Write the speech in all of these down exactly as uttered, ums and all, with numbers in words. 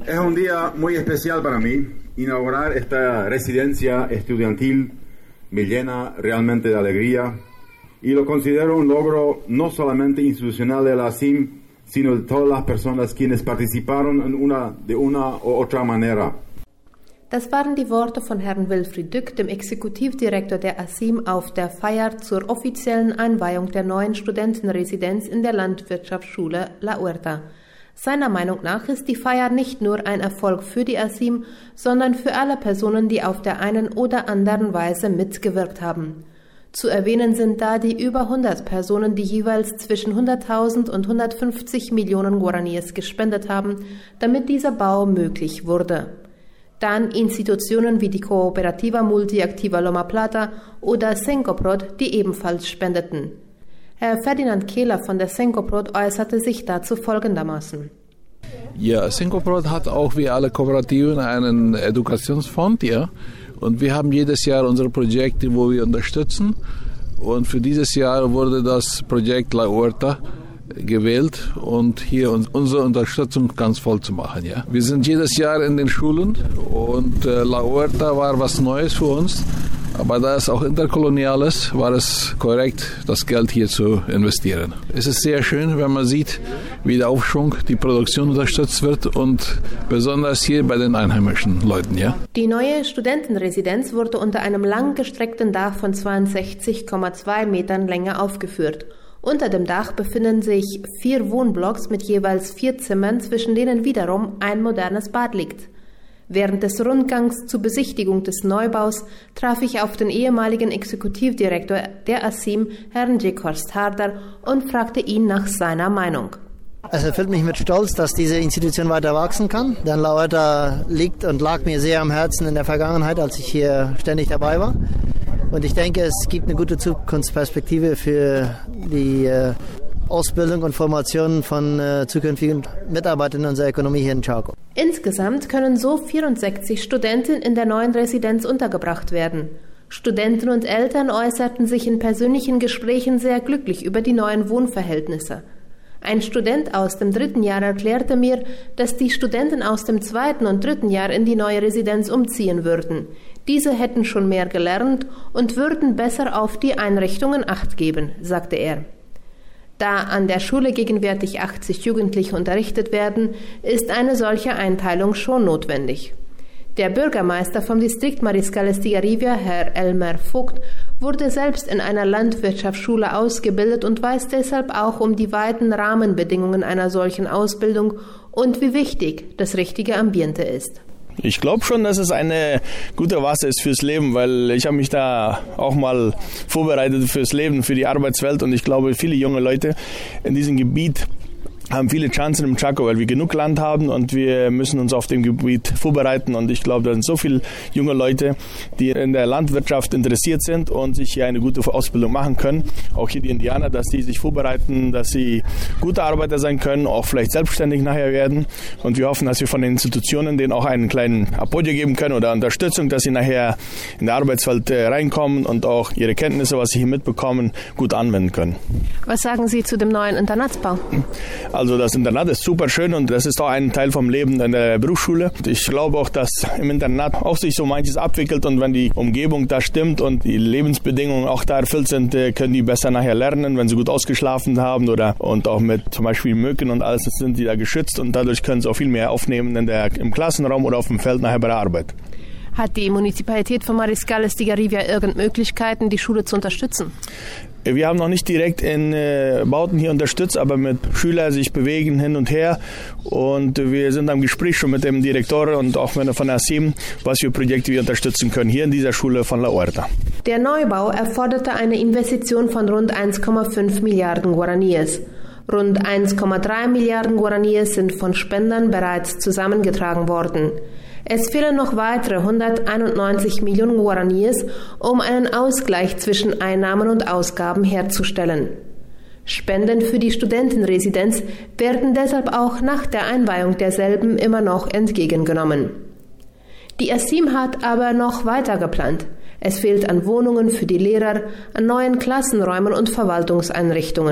Es un día muy especial para mí. Inaugurar esta residencia estudiantil me llena realmente de alegría y lo considero un logro no solamente institucional de la A S I M, sino de todas las personas quienes participaron in una, de una u otra manera. Das waren die Worte von Herrn Wilfried Dück, dem Exekutivdirektor der A S I M, auf der Feier zur offiziellen Einweihung der neuen Studentenresidenz in der Landwirtschaftsschule La Huerta. Seiner Meinung nach ist die Feier nicht nur ein Erfolg für die A S I M, sondern für alle Personen, die auf der einen oder anderen Weise mitgewirkt haben. Zu erwähnen sind da die über hundert Personen, die jeweils zwischen hunderttausend und hundertfünfzig Millionen Guaraníes gespendet haben, damit dieser Bau möglich wurde. Dann Institutionen wie die Cooperativa Multiactiva Loma Plata oder Sencoprod, die ebenfalls spendeten. Herr Ferdinand Kehler von der Sencoprod äußerte sich dazu folgendermaßen. Ja, Sencoprod hat auch wie alle Kooperativen einen Edukationsfonds, ja. Und wir haben jedes Jahr unsere Projekte, wo wir unterstützen. Und für dieses Jahr wurde das Projekt La Huerta gewählt und hier unsere Unterstützung ganz voll zu machen. Ja. Wir sind jedes Jahr in den Schulen und äh, La Huerta war was Neues für uns. Aber da es auch interkolonial ist, war es korrekt, das Geld hier zu investieren. Es ist sehr schön, wenn man sieht, wie der Aufschwung, die Produktion unterstützt wird und besonders hier bei den einheimischen Leuten. Ja. Die neue Studentenresidenz wurde unter einem langgestreckten Dach von zweiundsechzig Komma zwei Metern Länge aufgeführt. Unter dem Dach befinden sich vier Wohnblocks mit jeweils vier Zimmern, zwischen denen wiederum ein modernes Bad liegt. Während des Rundgangs zur Besichtigung des Neubaus traf ich auf den ehemaligen Exekutivdirektor der A S I M, Herrn Jekhorst Harder, und fragte ihn nach seiner Meinung. Es erfüllt mich mit Stolz, dass diese Institution weiter wachsen kann. Denn La Huerta liegt und lag mir sehr am Herzen in der Vergangenheit, als ich hier ständig dabei war. Und ich denke, es gibt eine gute Zukunftsperspektive für die äh, Ausbildung und Formation von äh, zukünftigen Mitarbeitern unserer Ökonomie hier in Chaco. Insgesamt können so vierundsechzig Studenten in der neuen Residenz untergebracht werden. Studenten und Eltern äußerten sich in persönlichen Gesprächen sehr glücklich über die neuen Wohnverhältnisse. Ein Student aus dem dritten Jahr erklärte mir, dass die Studenten aus dem zweiten und dritten Jahr in die neue Residenz umziehen würden. Diese hätten schon mehr gelernt und würden besser auf die Einrichtungen Acht geben, sagte er. Da an der Schule gegenwärtig achtzig Jugendliche unterrichtet werden, ist eine solche Einteilung schon notwendig. Der Bürgermeister vom Distrikt Mariscal Estigarribia, Herr Elmer Vogt, wurde selbst in einer Landwirtschaftsschule ausgebildet und weiß deshalb auch um die weiten Rahmenbedingungen einer solchen Ausbildung und wie wichtig das richtige Ambiente ist. Ich glaube schon, dass es eine gute Basis ist fürs Leben, weil ich habe mich da auch mal vorbereitet fürs Leben, für die Arbeitswelt, und ich glaube, viele junge Leute in diesem Gebiet haben viele Chancen im Chaco, weil wir genug Land haben und wir müssen uns auf dem Gebiet vorbereiten, und ich glaube, da sind so viele junge Leute, die in der Landwirtschaft interessiert sind und sich hier eine gute Ausbildung machen können. Auch hier die Indianer, dass die sich vorbereiten, dass sie gute Arbeiter sein können, auch vielleicht selbstständig nachher werden, und wir hoffen, dass wir von den Institutionen denen auch einen kleinen Applaus geben können oder Unterstützung, dass sie nachher in der Arbeitswelt reinkommen und auch ihre Kenntnisse, was sie hier mitbekommen, gut anwenden können. Was sagen Sie zu dem neuen Internatsbau? Also das Internat ist super schön und das ist auch ein Teil vom Leben in der Berufsschule. Ich glaube auch, dass im Internat auch sich so manches abwickelt, und wenn die Umgebung da stimmt und die Lebensbedingungen auch da erfüllt sind, können die besser nachher lernen, wenn sie gut ausgeschlafen haben, oder und auch mit zum Beispiel Mücken und alles sind die da geschützt, und dadurch können sie auch viel mehr aufnehmen in der, im Klassenraum oder auf dem Feld nachher bei der Arbeit. Hat die Municipalität von Mariscal Estigarribia irgendeine Möglichkeiten, die Schule zu unterstützen? Wir haben noch nicht direkt in äh, Bauten hier unterstützt, aber mit Schülern sich bewegen hin und her, und wir sind am Gespräch schon mit dem Direktor und auch mit von der A S I M, was für Projekte wir unterstützen können hier in dieser Schule von La Huerta. Der Neubau erforderte eine Investition von rund eins Komma fünf Milliarden Guaraníes. Rund eins Komma drei Milliarden Guaraníes sind von Spendern bereits zusammengetragen worden. Es fehlen noch weitere hunderteinundneunzig Millionen Guaraníes, um einen Ausgleich zwischen Einnahmen und Ausgaben herzustellen. Spenden für die Studentenresidenz werden deshalb auch nach der Einweihung derselben immer noch entgegengenommen. Die A S I M hat aber noch weiter geplant. Es fehlt an Wohnungen für die Lehrer, an neuen Klassenräumen und Verwaltungseinrichtungen.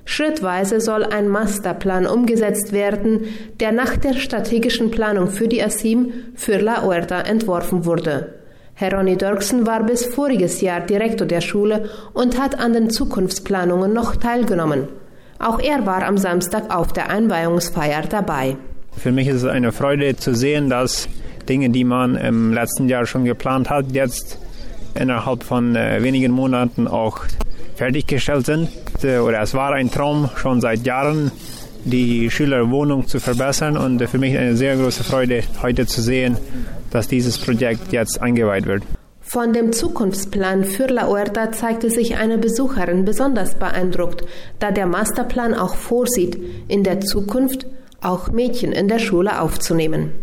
Schrittweise soll ein Masterplan umgesetzt werden, der nach der strategischen Planung für die ASIM für La Huerta entworfen wurde. Herr Ronny Dirksen war bis voriges Jahr Direktor der Schule und hat an den Zukunftsplanungen noch teilgenommen. Auch er war am Samstag auf der Einweihungsfeier dabei. Für mich ist es eine Freude zu sehen, dass Dinge, die man im letzten Jahr schon geplant hat, jetzt innerhalb von äh, wenigen Monaten auch fertiggestellt sind. Oder es war ein Traum schon seit Jahren, die Schülerwohnung zu verbessern. Und für mich eine sehr große Freude, heute zu sehen, dass dieses Projekt jetzt eingeweiht wird. Von dem Zukunftsplan für La Huerta zeigte sich eine Besucherin besonders beeindruckt, da der Masterplan auch vorsieht, in der Zukunft auch Mädchen in der Schule aufzunehmen.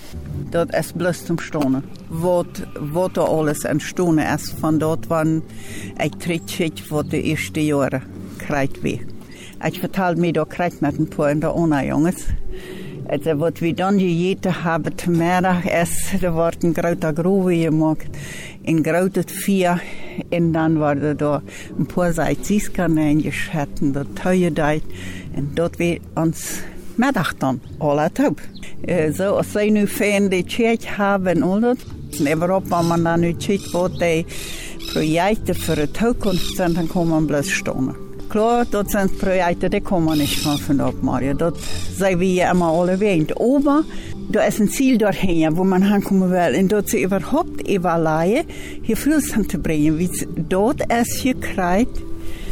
Dat is bloß zum Staunen. Wat, wat er alles entstanden ist von dort, wann ich tritt, was die ersten Jahre krijgt wir. Ich vertel mir, da krijgt mit ein paar in der Ona, Jungs. Also, was wir dann gegeten haben, zum Mittag ist, da wird ein großer Grube gemacht, ein großes Vier, und dann waren da ein paar Seitzieskanälen geschnitten, da Teuerdeit, und dort wird uns Mittag dann alle taub. So, als sie nu fijn de Kirche haben und alles, überhaupt, wenn man dann nu sieht, was die Projekte für die Zukunft sind, dann kann man bloß staunen. Klar, das sind Projekte, die kann man nicht von von abmachen. Das sagen wir ja immer alle erwähnt. Aber da ist ein Ziel dorthin, wo man hinkommen will. Und dort sie überhaupt evaluieren, hier Fluss zu bringen, wie es dort ist gekriegt.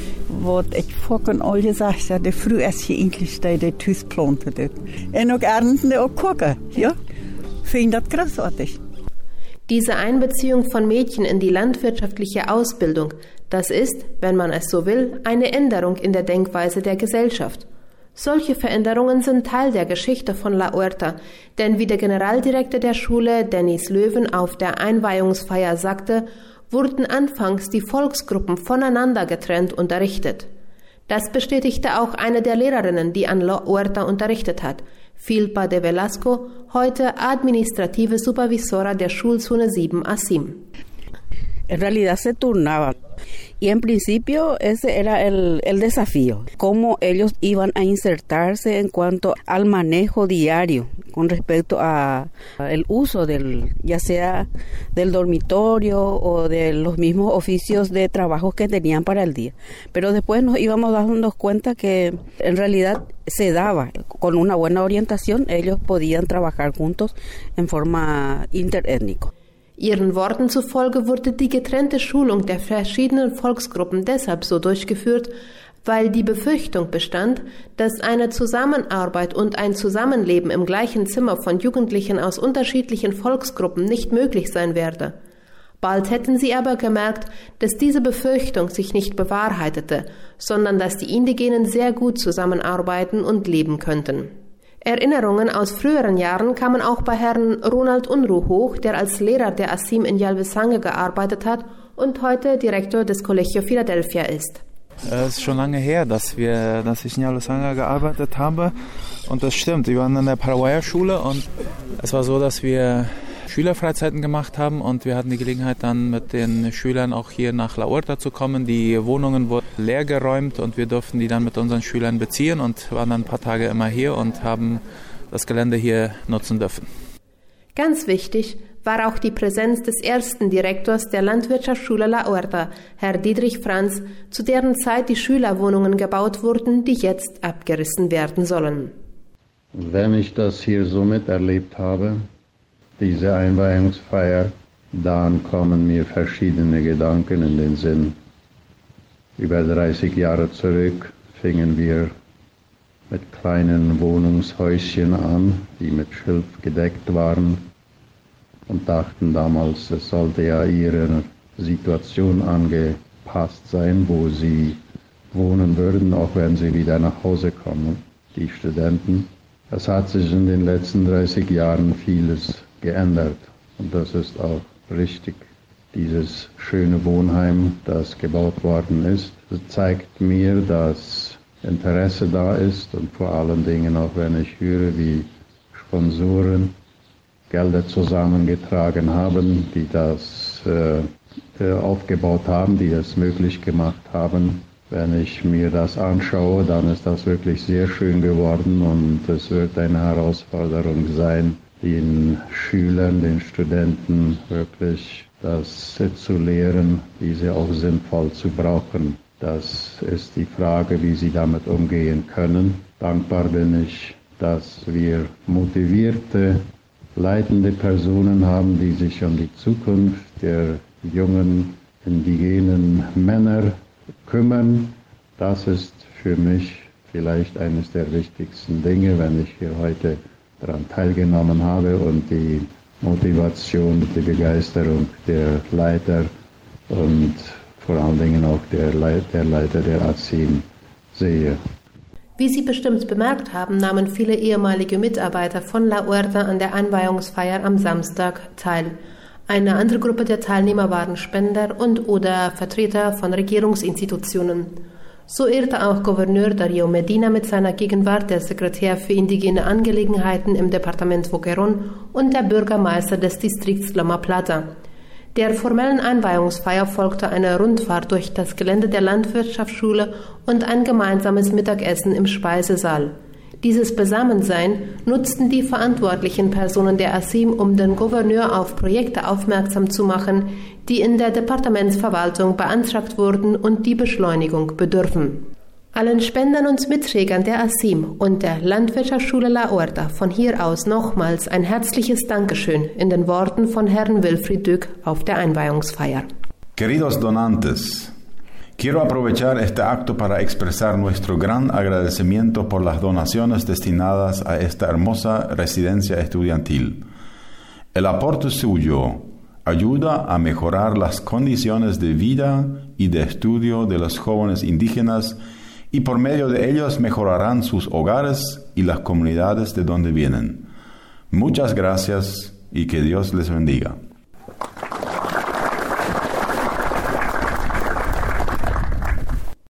Wat ik vorhin al gesagt habe, früher ist hier eigentlich der Tüß plantet. Und auch ernten, auch gucken, ja. Finde das großartig. Diese Einbeziehung von Mädchen in die landwirtschaftliche Ausbildung, das ist, wenn man es so will, eine Änderung in der Denkweise der Gesellschaft. Solche Veränderungen sind Teil der Geschichte von La Huerta, denn wie der Generaldirektor der Schule, Dennis Löwen, auf der Einweihungsfeier sagte, wurden anfangs die Volksgruppen voneinander getrennt unterrichtet. Das bestätigte auch eine der Lehrerinnen, die an La Huerta unterrichtet hat, Filpa de Velasco, heute administrative Supervisora der Schulzone sieben ASIM. En realidad se turnaban. Y en principio ese era el, el desafío, cómo ellos iban a insertarse en cuanto al manejo diario con respecto a, a el uso del, ya sea del dormitorio o de los mismos oficios de trabajo que tenían para el día. Pero después nos íbamos dando cuenta que en realidad se daba, con una buena orientación, ellos podían trabajar juntos en forma interétnica. Ihren Worten zufolge wurde die getrennte Schulung der verschiedenen Volksgruppen deshalb so durchgeführt, weil die Befürchtung bestand, dass eine Zusammenarbeit und ein Zusammenleben im gleichen Zimmer von Jugendlichen aus unterschiedlichen Volksgruppen nicht möglich sein werde. Bald hätten sie aber gemerkt, dass diese Befürchtung sich nicht bewahrheitete, sondern dass die Indigenen sehr gut zusammenarbeiten und leben könnten. Erinnerungen aus früheren Jahren kamen auch bei Herrn Ronald Unruh hoch, der als Lehrer der ASIM in Yalvesange gearbeitet hat und heute Direktor des Colegio Philadelphia ist. Es ist schon lange her, dass, wir, dass ich in Yalvesange gearbeitet habe und das stimmt. Wir waren in der Paraguayer-Schule und es war so, dass wir Schülerfreizeiten gemacht haben und wir hatten die Gelegenheit dann mit den Schülern auch hier nach La Huerta zu kommen. Die Wohnungen wurden leer geräumt und wir durften die dann mit unseren Schülern beziehen und waren dann ein paar Tage immer hier und haben das Gelände hier nutzen dürfen. Ganz wichtig war auch die Präsenz des ersten Direktors der Landwirtschaftsschule La Huerta, Herr Dietrich Franz, zu deren Zeit die Schülerwohnungen gebaut wurden, die jetzt abgerissen werden sollen. Wenn ich das hier so miterlebt habe, diese Einweihungsfeier, dann kommen mir verschiedene Gedanken in den Sinn. Über dreißig Jahre zurück fingen wir mit kleinen Wohnungshäuschen an, die mit Schilf gedeckt waren und dachten damals, es sollte ja ihrer Situation angepasst sein, wo sie wohnen würden, auch wenn sie wieder nach Hause kommen, die Studenten. Es hat sich in den letzten dreißig Jahren vieles geändert und das ist auch richtig. Dieses schöne Wohnheim, das gebaut worden ist, zeigt mir, dass Interesse da ist und vor allen Dingen auch wenn ich höre, wie Sponsoren Gelder zusammengetragen haben, die das äh, aufgebaut haben, die es möglich gemacht haben, Wenn ich mir das anschaue, dann ist das wirklich sehr schön geworden und es wird eine Herausforderung sein, den Schülern, den Studenten wirklich das zu lehren, diese auch sinnvoll zu brauchen. Das ist die Frage, wie sie damit umgehen können. Dankbar bin ich, dass wir motivierte, leitende Personen haben, die sich um die Zukunft der jungen indigenen Männer kümmern. Das ist für mich vielleicht eines der wichtigsten Dinge, wenn ich hier heute daran teilgenommen habe und die Motivation, die Begeisterung der Leiter und vor allen Dingen auch der, Leit- der Leiter der A S I M sehe. Wie Sie bestimmt bemerkt haben, nahmen viele ehemalige Mitarbeiter von La Huerta an der Einweihungsfeier am Samstag teil. Eine andere Gruppe der Teilnehmer waren Spender und oder Vertreter von Regierungsinstitutionen. So ehrte auch Gouverneur Darío Medina mit seiner Gegenwart der Sekretär für indigene Angelegenheiten im Departement Boquerón und der Bürgermeister des Distrikts Loma Plata. Der formellen Einweihungsfeier folgte eine Rundfahrt durch das Gelände der Landwirtschaftsschule und ein gemeinsames Mittagessen im Speisesaal. Dieses Beisammensein nutzten die verantwortlichen Personen der A S I M, um den Gouverneur auf Projekte aufmerksam zu machen, die in der Departementsverwaltung beantragt wurden und die Beschleunigung bedürfen. Allen Spendern und Mitträgern der A S I M und der Landwirtschaftsschule La Huerta von hier aus nochmals ein herzliches Dankeschön in den Worten von Herrn Wilfried Dück auf der Einweihungsfeier. Queridos donantes, quiero aprovechar este acto para expresar nuestro gran agradecimiento por las donaciones destinadas a esta hermosa residencia estudiantil. El aporte suyo ayuda a mejorar las condiciones de vida y de estudio de los jóvenes indígenas y por medio de ellos mejorarán sus hogares y las comunidades de donde vienen. Muchas gracias y que Dios les bendiga.